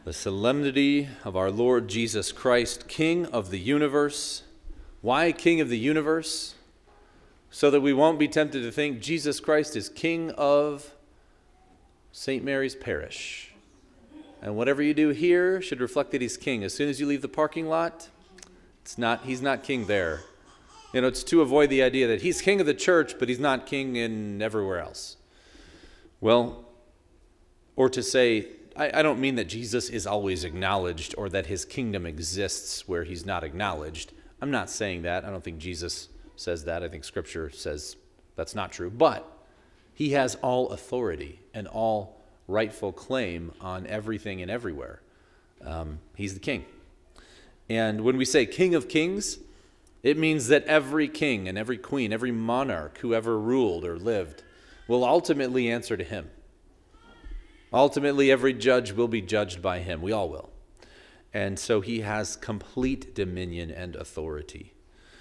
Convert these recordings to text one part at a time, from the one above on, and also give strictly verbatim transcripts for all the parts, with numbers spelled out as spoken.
The solemnity of our Lord Jesus Christ, King of the universe. Why King of the universe? So that we won't be tempted to think Jesus Christ is King of Saint Mary's Parish. And whatever you do here should reflect that he's king. As soon as you leave the parking lot, it's not, he's not king there. You know, it's to avoid the idea that he's king of the church, but he's not king in everywhere else. Well, or to say, I, I don't mean that Jesus is always acknowledged or that his kingdom exists where he's not acknowledged. I'm not saying that. I don't think Jesus says that. I think Scripture says that's not true. But he has all authority and all rightful claim on everything and everywhere. Um, he's the king. And when we say King of Kings, it means that every king and every queen, every monarch who ever ruled or lived will ultimately answer to him. Ultimately, every judge will be judged by him. We all will. And so he has complete dominion and authority.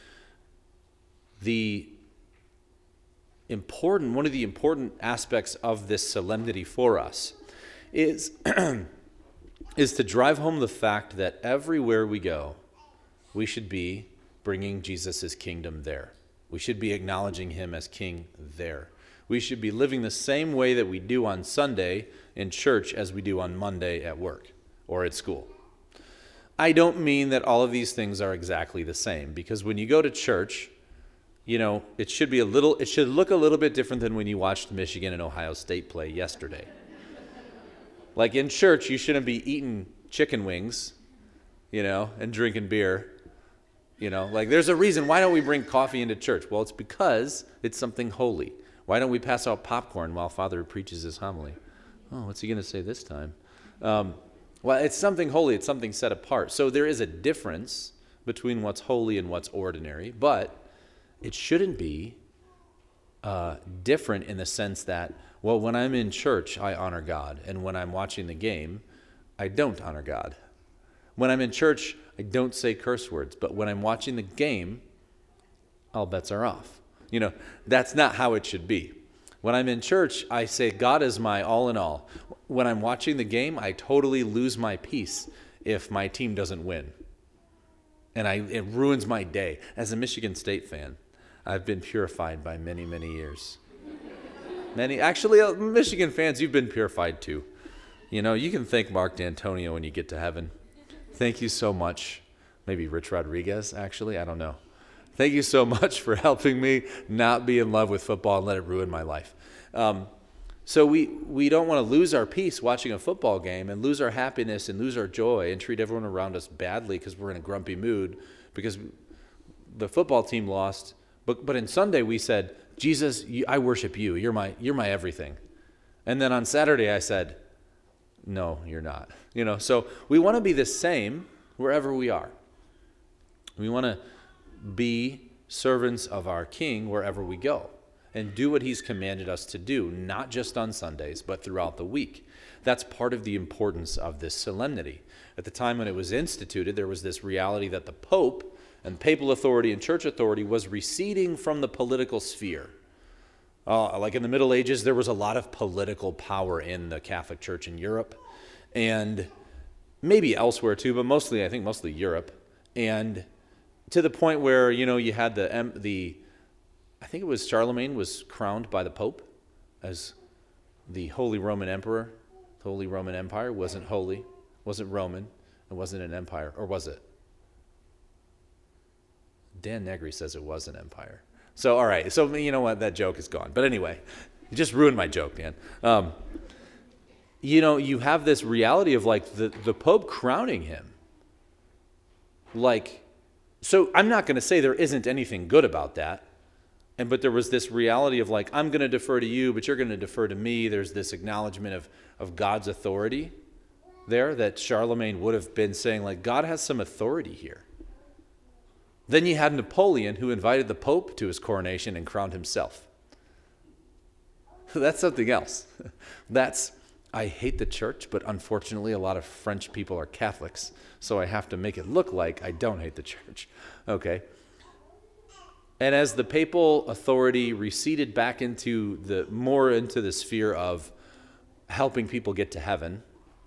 The important, one of the important aspects of this solemnity for us is, is to drive home the fact that everywhere we go, we should be bringing Jesus' kingdom there. We should be acknowledging him as king there. We should be living the same way that we do on Sunday in church as we do on Monday at work or at school. I don't mean that all of these things are exactly the same, because when you go to church, you know, it should be a little, it should look a little bit different than when you watched Michigan and Ohio State play yesterday. Like in church, you shouldn't be eating chicken wings, you know, and drinking beer. You know, like there's a reason. Why don't we bring coffee into church? Well, it's because it's something holy. Why don't we pass out popcorn while Father preaches his homily? Oh, what's he going to say this time? Um, well, it's something holy. It's something set apart. So there is a difference between what's holy and what's ordinary, but it shouldn't be uh, different in the sense that, well, when I'm in church, I honor God, and when I'm watching the game, I don't honor God. When I'm in church, I don't say curse words, but when I'm watching the game, all bets are off. You know, that's not how it should be. When I'm in church, I say God is my all in all. When I'm watching the game, I totally lose my peace if my team doesn't win. And I, it ruins my day. As a Michigan State fan, I've been purified by many, many years. Many, actually, uh, Michigan fans, you've been purified too. You know, you can thank Mark D'Antonio when you get to heaven. Thank you so much. Maybe Rich Rodriguez, actually, I don't know. Thank you so much for helping me not be in love with football and let it ruin my life. Um, so we, we don't want to lose our peace watching a football game and lose our happiness and lose our joy and treat everyone around us badly because we're in a grumpy mood because the football team lost. But, but in Sunday we said, Jesus, you, I worship you. You're my, you're my everything. And then on Saturday I said, no, you're not. You know, so we want to be the same wherever we are. We want to be servants of our King wherever we go and do what he's commanded us to do, not just on Sundays, but throughout the week. That's part of the importance of this solemnity. At the time when it was instituted, there was this reality that the Pope and papal authority and church authority was receding from the political sphere. Uh, like in the Middle Ages, there was a lot of political power in the Catholic Church in Europe, and maybe elsewhere too, but mostly, I think mostly Europe. And to the point where, you know, you had the, the I think it was Charlemagne was crowned by the Pope as the Holy Roman Emperor. The Holy Roman Empire wasn't holy, wasn't Roman, it wasn't an empire, or was it? Dan Negri says it was an empire. So, all right, so you know what, that joke is gone. But anyway, you just ruined my joke, Dan. Um, you know, you have this reality of like the, the Pope crowning him. Like, so I'm not going to say there isn't anything good about that. And but there was this reality of like, I'm going to defer to you, but you're going to defer to me. There's this acknowledgement of, of God's authority there that Charlemagne would have been saying, like, God has some authority here. Then you had Napoleon, who invited the Pope to his coronation and crowned himself. That's something else. That's, I hate the church, but unfortunately a lot of French people are Catholics, so I have to make it look like I don't hate the church. Okay. And as the papal authority receded back into the more into the sphere of helping people get to heaven,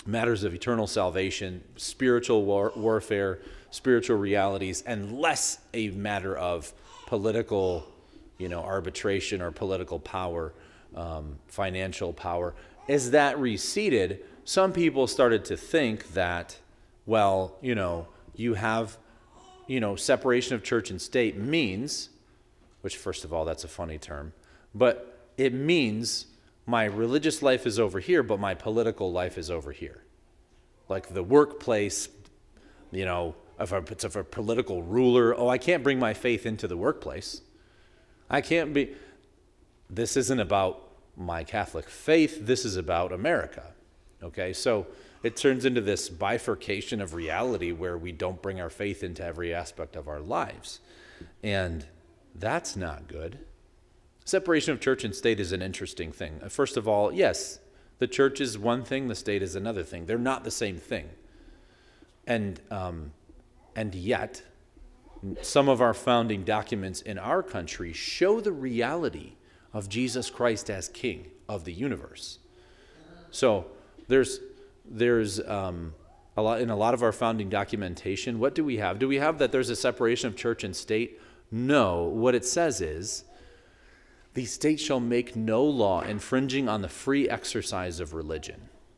matters of eternal salvation, spiritual war- warfare, spiritual realities, and less a matter of political, you know, arbitration or political power, um, financial power. As that receded, some people started to think that, well, you know, you have, you know, separation of church and state means, which first of all, that's a funny term, but it means my religious life is over here, but my political life is over here. Like the workplace, you know, if it's a political ruler, oh, I can't bring my faith into the workplace. I can't be, this isn't about my Catholic faith, this is about America. Okay, so it turns into this bifurcation of reality where we don't bring our faith into every aspect of our lives. And that's not good. Separation of church and state is an interesting thing. First of all, yes, the church is one thing, the state is another thing. They're not the same thing. And um, and yet, some of our founding documents in our country show the reality of Jesus Christ as King of the universe. So there's there's um, a lot in a lot of our founding documentation. What do we have? Do we have that there's a separation of church and state? No. What it says is, the state shall make no law infringing on the free exercise of religion.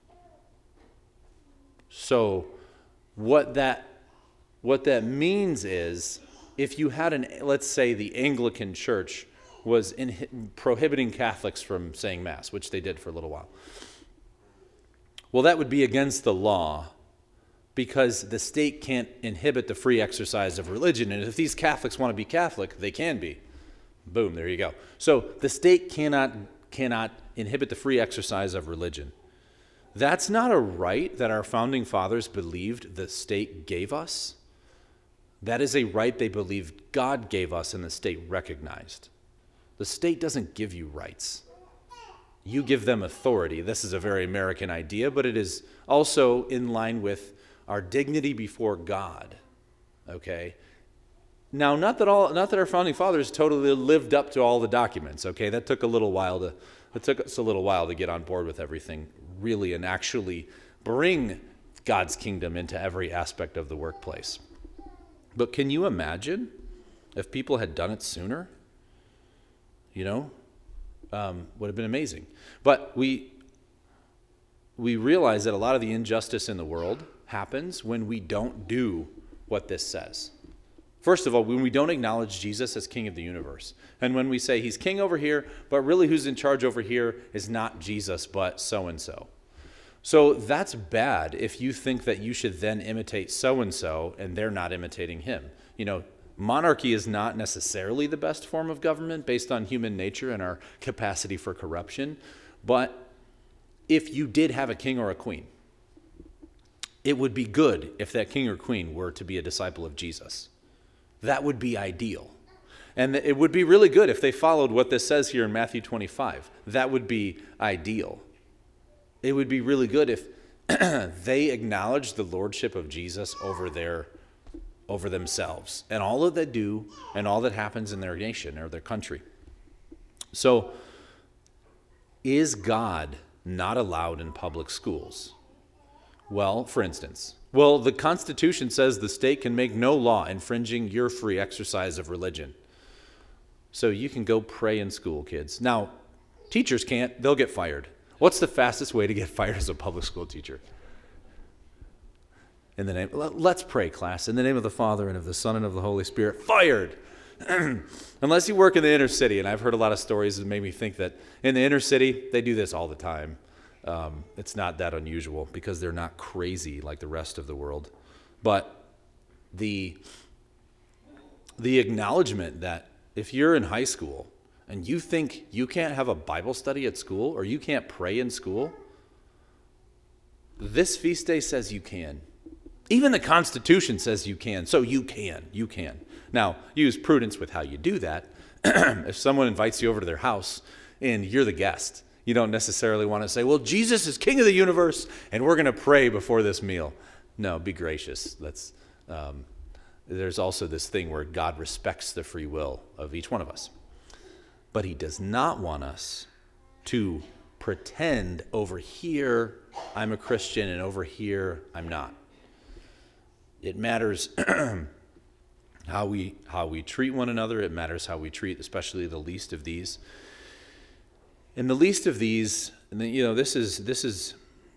So what that what that means is, if you had an, let's say the Anglican Church was in, prohibiting Catholics from saying Mass, which they did for a little while. Well, that would be against the law because the state can't inhibit the free exercise of religion. And if these Catholics want to be Catholic, they can be. Boom, there you go. So the state cannot cannot inhibit the free exercise of religion. That's not a right that our founding fathers believed the state gave us. That is a right they believed God gave us and the state recognized. The state doesn't give you rights. You give them authority. This is a very American idea, but it is also in line with our dignity before God. Okay? Now, not that all, not that our founding fathers totally lived up to all the documents. Okay, that took a little while to, it took us a little while to get on board with everything, really, and actually bring God's kingdom into every aspect of the workplace. But can you imagine if people had done it sooner? You know, um, would have been amazing. But we we realize that a lot of the injustice in the world happens when we don't do what this says. First of all, when we don't acknowledge Jesus as King of the universe. And when we say he's king over here, but really who's in charge over here is not Jesus, but so-and-so. So that's bad if you think that you should then imitate so-and-so and they're not imitating him. You know, monarchy is not necessarily the best form of government based on human nature and our capacity for corruption. But if you did have a king or a queen, it would be good if that king or queen were to be a disciple of Jesus. That would be ideal. And it would be really good if they followed what this says here in Matthew twenty-five. That would be ideal. It would be really good if they acknowledged the lordship of Jesus over their, over themselves and all that they do and all that happens in their nation or their country. So, is God not allowed in public schools? Well, for instance, well, the Constitution says the state can make no law infringing your free exercise of religion. So you can go pray in school, kids. Now, teachers can't. They'll get fired. What's the fastest way to get fired as a public school teacher? In the name, let's pray, class. In the name of the Father and of the Son and of the Holy Spirit, fired. Unless you work in the inner city, and I've heard a lot of stories that made me think that in the inner city, they do this all the time. Um, it's not that unusual because they're not crazy like the rest of the world. But the the acknowledgement that if you're in high school and you think you can't have a Bible study at school or you can't pray in school, this feast day says you can. Even the Constitution says you can, so you can, you can. Now, use prudence with how you do that. If someone invites you over to their house and you're the guest, you don't necessarily want to say, well, Jesus is King of the universe, and we're going to pray before this meal. No, be gracious. That's, um, there's also this thing where God respects the free will of each one of us. But he does not want us to pretend over here I'm a Christian and over here I'm not. It matters how we how we treat one another. It matters how we treat especially the least of these. And the least of these, and then, you know, this is this is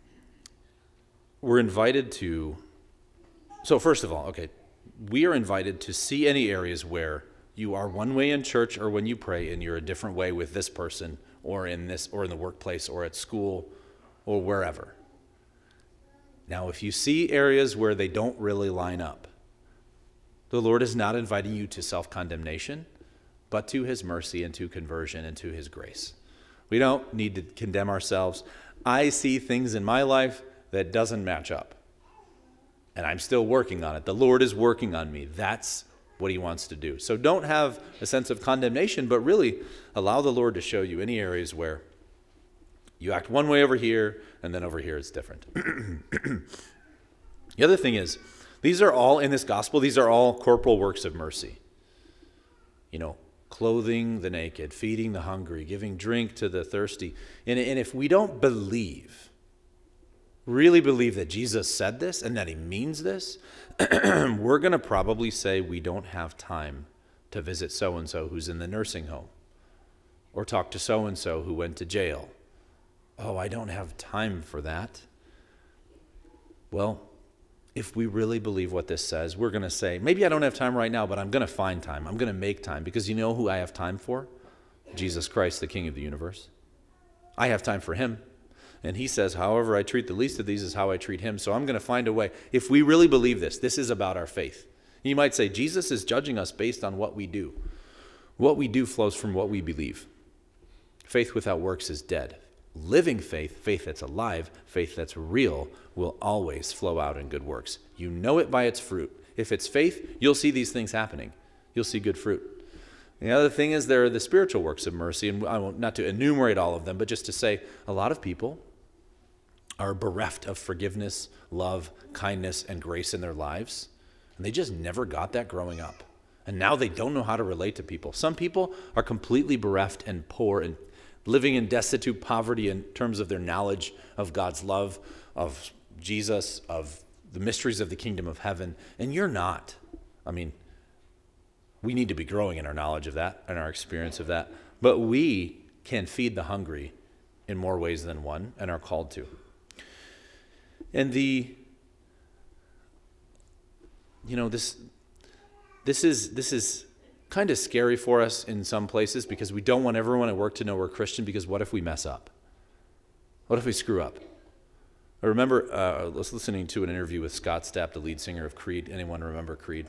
we're invited to. So first of all, okay, we are invited to see any areas where you are one way in church or when you pray and you're a different way with this person or in this or in the workplace or at school or wherever. Now, if you see areas where they don't really line up, the Lord is not inviting you to self-condemnation, but to his mercy and to conversion and to his grace. We don't need to condemn ourselves. I see things in my life that doesn't match up, and I'm still working on it. The Lord is working on me. That's what he wants to do. So don't have a sense of condemnation, but really allow the Lord to show you any areas where you act one way over here, and then over here it's different. The other thing is, these are all, in this gospel, these are all corporal works of mercy. You know, clothing the naked, feeding the hungry, giving drink to the thirsty. And, and if we don't believe, really believe that Jesus said this and that he means this, we're going to probably say we don't have time to visit so-and-so who's in the nursing home or talk to so-and-so who went to jail. Oh, I don't have time for that. Well, if we really believe what this says, we're going to say, maybe I don't have time right now, but I'm going to find time. I'm going to make time because you know who I have time for? Jesus Christ, the King of the universe. I have time for him. And he says, however I treat the least of these is how I treat him. So I'm going to find a way. If we really believe this, this is about our faith. You might say, Jesus is judging us based on what we do. What we do flows from what we believe. Faith without works is dead. Living faith, faith that's alive, faith that's real, will always flow out in good works. You know it by its fruit. If it's faith, you'll see these things happening. You'll see good fruit. The other thing is there are the spiritual works of mercy, and I won't, not to enumerate all of them, but just to say a lot of people are bereft of forgiveness, love, kindness, and grace in their lives, and they just never got that growing up. And now they don't know how to relate to people. Some people are completely bereft and poor and living in destitute poverty in terms of their knowledge of God's love, of Jesus, of the mysteries of the kingdom of heaven, and you're not. I mean, we need to be growing in our knowledge of that and our experience of that, but we can feed the hungry in more ways than one and are called to. And the, you know, this, this is, this is kind of scary for us in some places because we don't want everyone at work to know we're Christian, because what if we mess up? What if we screw up? I remember uh, I was listening to an interview with Scott Stapp, the lead singer of Creed. Anyone remember Creed?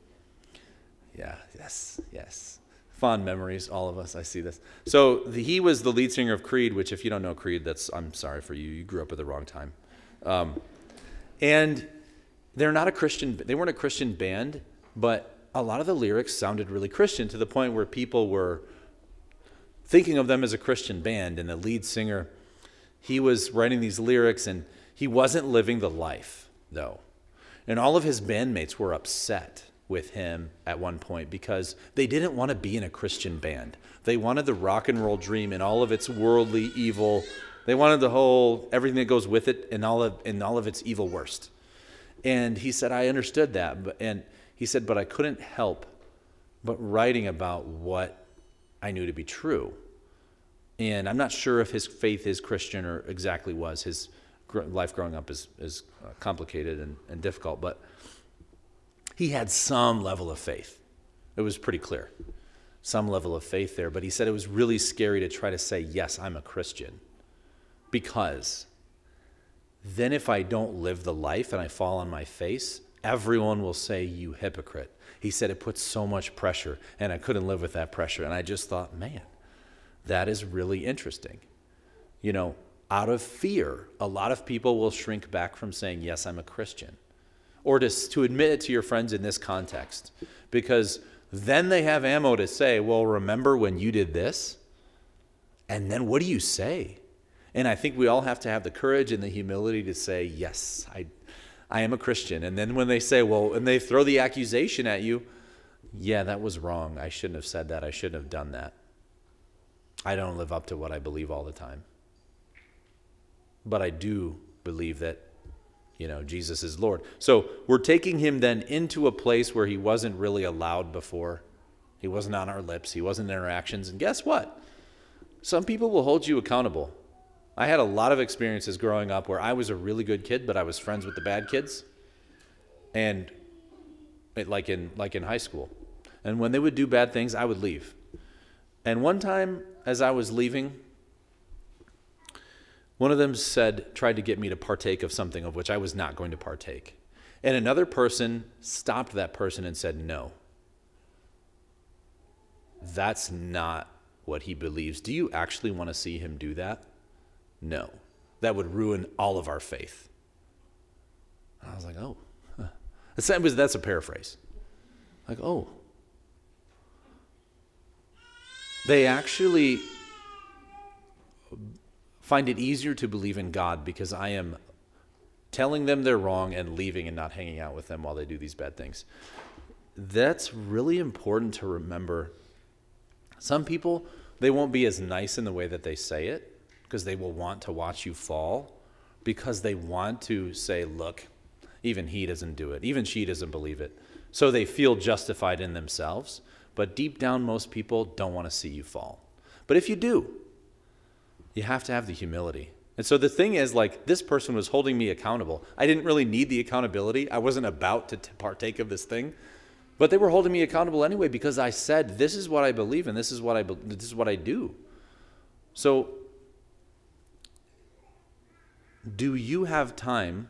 Yeah, yes, yes. Fond memories, all of us. I see this. So the, he was the lead singer of Creed, which if you don't know Creed, that's I'm sorry for you. You grew up at the wrong time. Um, and they're not a Christian. They weren't a Christian band, but a lot of the lyrics sounded really Christian to the point where people were thinking of them as a Christian band. And the lead singer, he was writing these lyrics, and he wasn't living the life, though. And all of his bandmates were upset with him at one point because they didn't want to be in a Christian band. They wanted the rock and roll dream and all of its worldly evil. They wanted the whole, everything that goes with it and all of, and all of its evil worst. And he said, I understood that. But, and he said, but I couldn't help but writing about what I knew to be true. And I'm not sure if his faith is Christian or exactly was. His life growing up is, is complicated and, and difficult, but he had some level of faith. It was pretty clear. Some level of faith there. But he said it was really scary to try to say, yes, I'm a Christian. Because then if I don't live the life and I fall on my face, everyone will say, you hypocrite. He said it puts so much pressure, and I couldn't live with that pressure. And I just thought, man, that is really interesting. You know, out of fear, a lot of people will shrink back from saying, yes, I'm a Christian. Or to, to admit it to your friends in this context. Because then they have ammo to say, well, remember when you did this? And then what do you say? And I think we all have to have the courage and the humility to say, yes, I, I am a Christian. And then when they say, well, and they throw the accusation at you, yeah, that was wrong. I shouldn't have said that. I shouldn't have done that. I don't live up to what I believe all the time. but I do believe that, you know, Jesus is Lord. So we're taking him then into a place where he wasn't really allowed before. He wasn't on our lips. He wasn't in our actions. And guess what? Some people will hold you accountable. I had a lot of experiences growing up where I was a really good kid, but I was friends with the bad kids. And it, like in like in high school. And when they would do bad things, I would leave. And one time as I was leaving, one of them said, tried to get me to partake of something of which I was not going to partake. And another person stopped that person and said, no. That's not what he believes. Do you actually want to see him do that? No. That would ruin all of our faith. I was like, oh. Huh. That's a paraphrase. Like, oh. They actually find it easier to believe in God because I am telling them they're wrong and leaving and not hanging out with them while they do these bad things. That's really important to remember. Some people, they won't be as nice in the way that they say it because they will want to watch you fall because they want to say, look, even he doesn't do it. Even she doesn't believe it. So they feel justified in themselves. But deep down, most people don't want to see you fall. But if you do, you have to have the humility. And so the thing is, like, this person was holding me accountable. I didn't really need the accountability. I wasn't about to t- partake of this thing. But they were holding me accountable anyway because I said, this is what I believe and this is what I be- this is what I do. So do you have time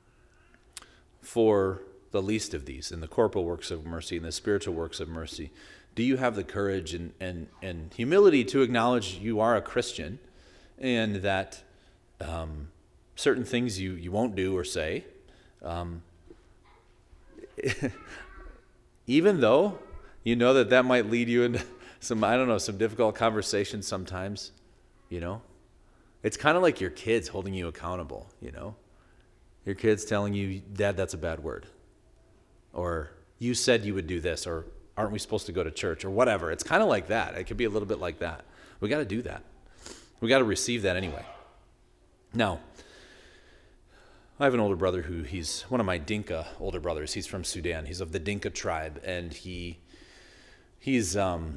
for the least of these, in the corporal works of mercy and the spiritual works of mercy? Do you have the courage and, and, and humility to acknowledge you are a Christian and that um, certain things you, you won't do or say, um, even though you know that that might lead you into some, I don't know, some difficult conversations sometimes, you know? It's kind of like your kids holding you accountable, you know? Your kids telling you, Dad, that's a bad word. Or you said you would do this, or aren't we supposed to go to church, or whatever. It's kind of like that. It could be a little bit like that. We got to do that. We got to receive that anyway. Now, I have an older brother who he's one of my Dinka older brothers. He's from Sudan. He's of the Dinka tribe, and he he's um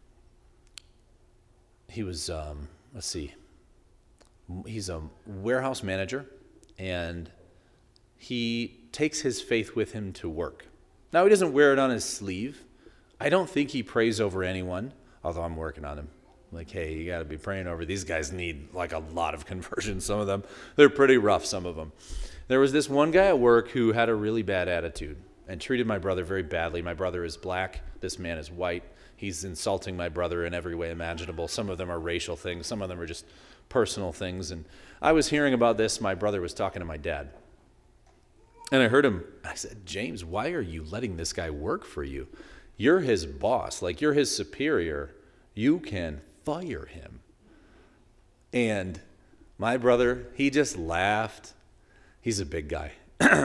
he was um let's see, he's a warehouse manager, and he takes his faith with him to work. Now, he doesn't wear it on his sleeve. I don't think he prays over anyone, although I'm working on him. Like, hey, you got to be praying over. These guys need like a lot of conversion. Some of them, they're pretty rough, some of them. There was this one guy at work who had a really bad attitude and treated my brother very badly. My brother is black. This man is white. He's insulting my brother in every way imaginable. Some of them are racial things. Some of them are just personal things. And I was hearing about this. My brother was talking to my dad. And I heard him, I said, James, why are you letting this guy work for you? You're his boss. Like, you're his superior. You can fire him. And my brother, he just laughed. He's a big guy.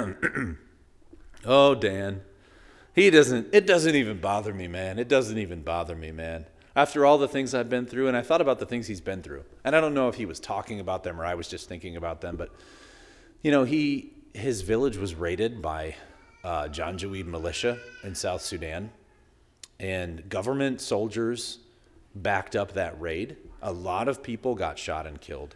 Oh, Dan, he doesn't, it doesn't even bother me, man. It doesn't even bother me, man. After all the things I've been through, and I thought about the things he's been through. And I don't know if he was talking about them or I was just thinking about them, but, you know, he... his village was raided by uh, Janjaweed militia in South Sudan, and government soldiers backed up that raid. A lot of people got shot and killed.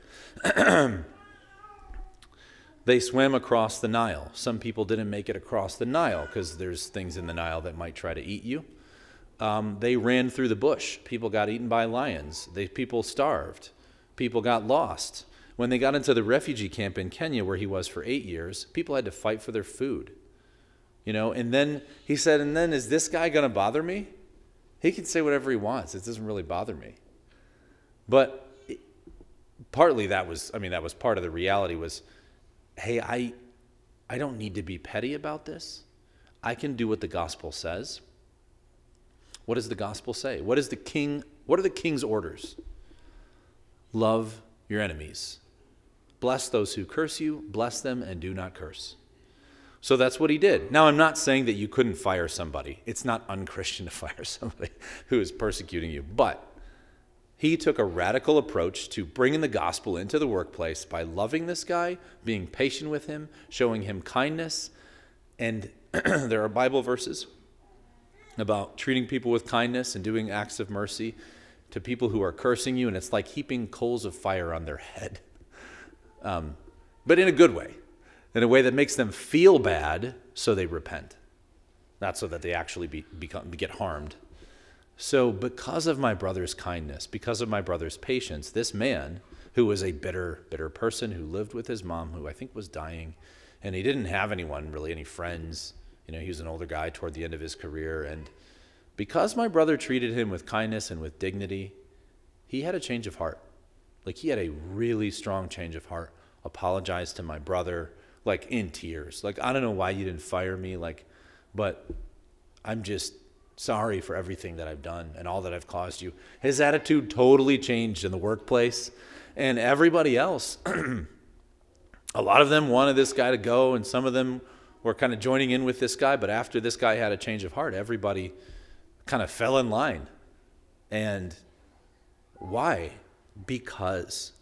They swam across the Nile. Some people didn't make it across the Nile because there's things in the Nile that might try to eat you. Um, they ran through the bush. People got eaten by lions. They, people starved. People got lost. When they got into the refugee camp in Kenya, where he was for eight years, people had to fight for their food. You know, and then he said, and then is this guy going to bother me? He can say whatever he wants. It doesn't really bother me. But it, partly that was, I mean, that was part of the reality was, hey, I, I don't need to be petty about this. I can do what the gospel says. What does the gospel say? What is the king, what are the king's orders? Love your enemies. Bless those who curse you, bless them, and do not curse. So that's what he did. Now, I'm not saying that you couldn't fire somebody. It's not unchristian to fire somebody who is persecuting you. But He took a radical approach to bringing the gospel into the workplace by loving this guy, being patient with him, showing him kindness. And there are Bible verses about treating people with kindness and doing acts of mercy to people who are cursing you, and it's like heaping coals of fire on their head. Um, but in a good way, in a way that makes them feel bad so they repent, not so that they actually be, become, get harmed. So because of my brother's kindness, because of my brother's patience, this man, who was a bitter, bitter person, who lived with his mom, who I think was dying, and he didn't have anyone, really, any friends. You know, he was an older guy toward the end of his career. And because my brother treated him with kindness and with dignity, he had a change of heart. Like, he had a really strong change of heart. Apologized to my brother, like, in tears. Like, I don't know why you didn't fire me, like, but I'm just sorry for everything that I've done and all that I've caused you. His attitude totally changed in the workplace. And everybody else, a lot of them wanted this guy to go, and some of them were kind of joining in with this guy. But after this guy had a change of heart, everybody kind of fell in line. And why? Because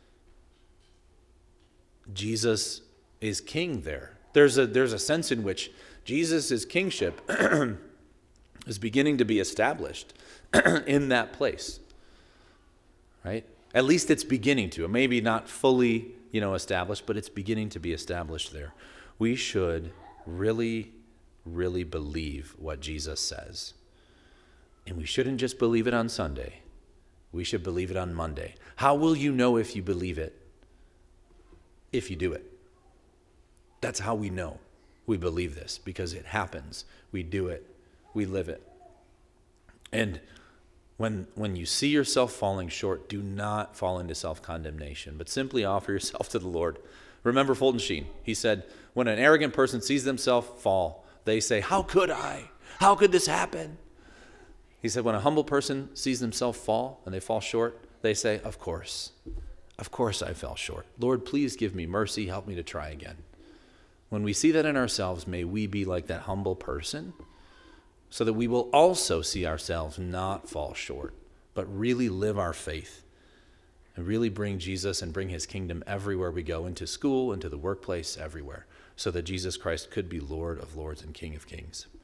Jesus is king there. There's a, there's a sense in which Jesus' kingship is beginning to be established in that place, right? At least it's beginning to. Maybe not fully, you know, established, but it's beginning to be established there. We should really, really believe what Jesus says. And we shouldn't just believe it on Sunday. We should believe it on Monday. How will you know if you believe it? If you do it. That's how we know we believe this, because it happens. We do it. We live it. And when when you see yourself falling short, do not fall into self-condemnation, but simply offer yourself to the Lord. Remember Fulton Sheen. He said, when an arrogant person sees themselves fall, they say, how could I? How could this happen? He said, when a humble person sees themselves fall and they fall short, they say, of course. Of course I fell short. Lord, please give me mercy. Help me to try again. When we see that in ourselves, may we be like that humble person, so that we will also see ourselves not fall short, but really live our faith and really bring Jesus and bring his kingdom everywhere we go, into school, into the workplace, everywhere, so that Jesus Christ could be Lord of lords and King of kings.